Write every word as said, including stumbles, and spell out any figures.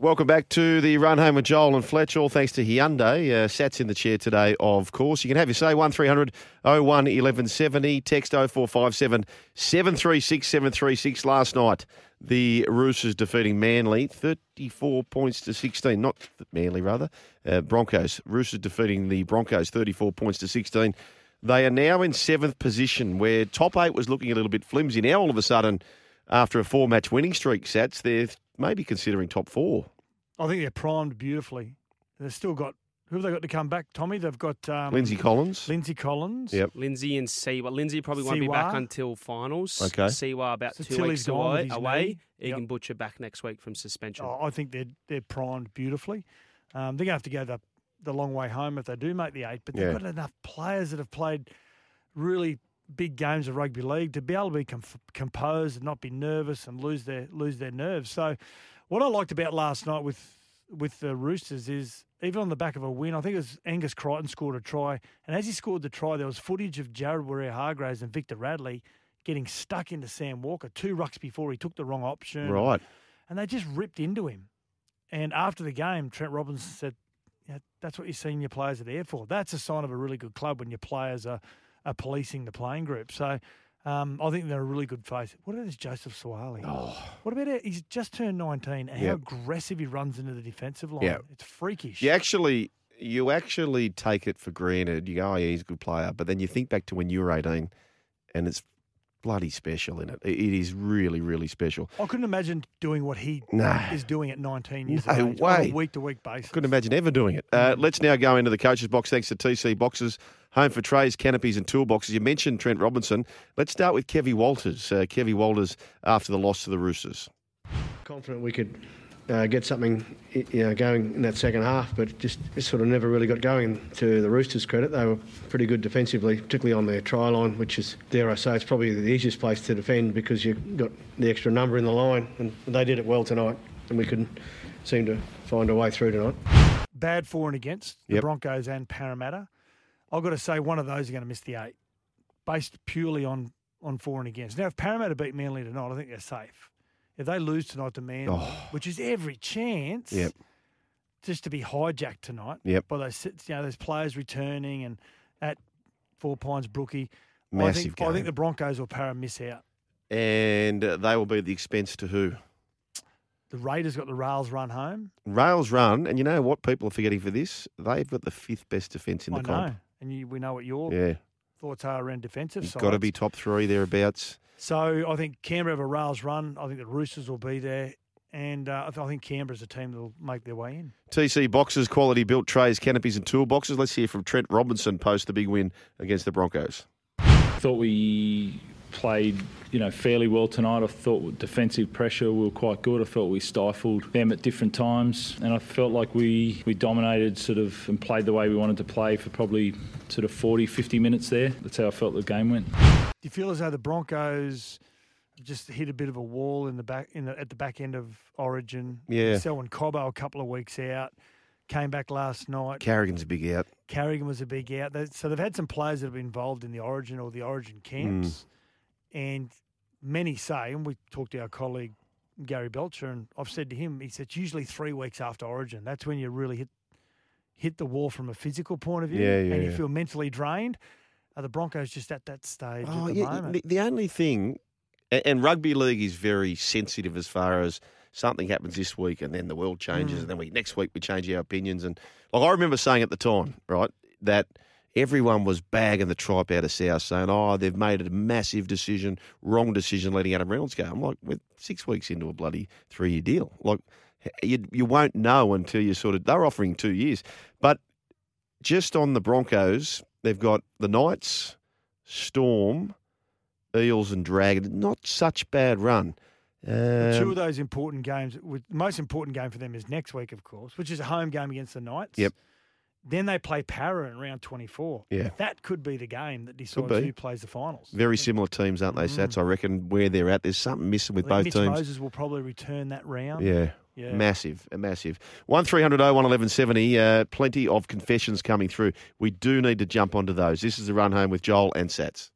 Welcome back to the Run Home with Joel and Fletch, all thanks to Hyundai. Uh, Sat's in the chair today, of course. You can have your say, one three hundred oh one eleven seventy, text oh four five seven seven three six seven three six. Last night, the Roosters defeating Manly, thirty-four points to sixteen. Not Manly, rather. Uh, Broncos. Roosters defeating the Broncos, thirty-four points to sixteen. They are now in seventh position, where top eight was looking a little bit flimsy. Now, all of a sudden, after a four-match winning streak, Sats, they're maybe considering top four. I think they're primed beautifully. They've still got, who have they got to come back, Tommy? They've got... Um, Lindsay Collins. Lindsay Collins. Yep. Lindsay and Siwa. Lindsay probably won't Siwa. be back until finals. Okay. Siwa about So two Tilly's weeks gone with away. his away. knee. Egan Yep. Butcher back next week from suspension. Oh, I think they're, they're primed beautifully. Um, they're going to have to go the, the long way home if they do make the eight, but they've Yeah. got enough players that have played really big games of rugby league to be able to be com- composed and not be nervous and lose their lose their nerves. So what I liked about last night with with the Roosters is even on the back of a win, I think it was Angus Crichton scored a try, and as he scored the try, there was footage of Jared Warrior-Hargraves and Victor Radley getting stuck into Sam Walker two rucks before he took the wrong option. Right. And they just ripped into him. And after the game, Trent Robinson said, yeah, that's what your senior players are there for. That's a sign of a really good club when your players are, are policing the playing group. So um, I think they're a really good face. What about this Joseph Suwali? Oh. What about it? He's just turned nineteen and how Yep. aggressive he runs into the defensive line. Yep. It's freakish. You actually, you actually take it for granted. You go, oh, yeah, he's a good player. But then you think back to when you were eighteen, and it's bloody special in it. It is really, really special. I couldn't imagine doing what he No. is doing at nineteen years No of age way. on a week-to-week basis. Couldn't imagine ever doing it. Uh, let's now go into the coaches' box thanks to T C Boxes, home for trays, canopies and toolboxes. You mentioned Trent Robinson. Let's start with Kevy Walters. Uh, Kevy Walters after the loss to the Roosters. Confident we could uh, get something you know, going in that second half, but just, just sort of never really got going. To the Roosters' credit, they were pretty good defensively, particularly on their try line, which is, dare I say, it's probably the easiest place to defend because you've got the extra number in the line, and they did it well tonight, and we couldn't seem to find a way through tonight. Bad for and against the Yep. Broncos and Parramatta. I've got to say one of those are going to miss the eight, based purely on, on for and against. Now, if Parramatta beat Manly tonight, I think they're safe. If they lose tonight to Manly, Oh. which is every chance, Yep. just to be hijacked tonight Yep. by those you know those players returning and at Four Pines Brookie, I Massive think game. I think the Broncos or Para miss out. And uh, they will be at the expense to who? The Raiders got the rails run home. Rails run, and you know what people are forgetting for this? They've got the fifth best defence in I the know, comp. and you, we know what your Yeah. thoughts are around defensive You've sides. got to be top three thereabouts. So I think Canberra have a rails run. I think the Roosters will be there. And uh, I th- I think Canberra's a team that will make their way in. T C Boxes, quality built trays, canopies and toolboxes. Let's hear from Trent Robinson post the big win against the Broncos. Thought we played, you know, fairly well tonight. I thought with defensive pressure we were quite good. I felt we stifled them at different times, and I felt like we, we dominated sort of and played the way we wanted to play for probably sort of forty, fifty minutes there. That's how I felt the game went. Do you feel as though the Broncos just hit a bit of a wall in the back in the, at the back end of Origin? Yeah. Selwyn Cobbo a couple of weeks out, came back last night. Carrigan's a big out. Carrigan was a big out. They, so they've had some players that have been involved in the Origin or the Origin camps. Mm. And many say, and we talked to our colleague Gary Belcher, and I've said to him, he said it's usually three weeks after Origin. That's when you really hit hit the wall from a physical point of view, Yeah, yeah, and you yeah. feel mentally drained. Are the Broncos just at that stage Oh, at the yeah, moment? the, the only thing, a- and rugby league is very sensitive as far as something happens this week and then the world changes Mm. and then we next week we change our opinions. And like I remember saying at the time, right, that everyone was bagging the tripe out of South, saying, oh, they've made a massive decision, wrong decision letting Adam Reynolds go. I'm like, we're six weeks into a bloody three-year deal. Like, you, you won't know until you sort of, they're offering two years. But just on the Broncos, they've got the Knights, Storm, Eels and Dragons. Not such bad run. The two Um, of those important games, with, the most important game for them is next week, of course, which is a home game against the Knights. Yep. Then they play Para in round twenty-four. Yeah. That could be the game that decides be. who plays the finals. very similar teams, aren't they, Sats? I reckon where they're at, there's something missing with I both think Mitch teams. Moses will probably return that round. Yeah. Yeah. Massive, a massive. one three hundred oh one eleven seventy. Uh, plenty of confessions coming through. We do need to jump onto those. This is the Run Home with Joel and Sats.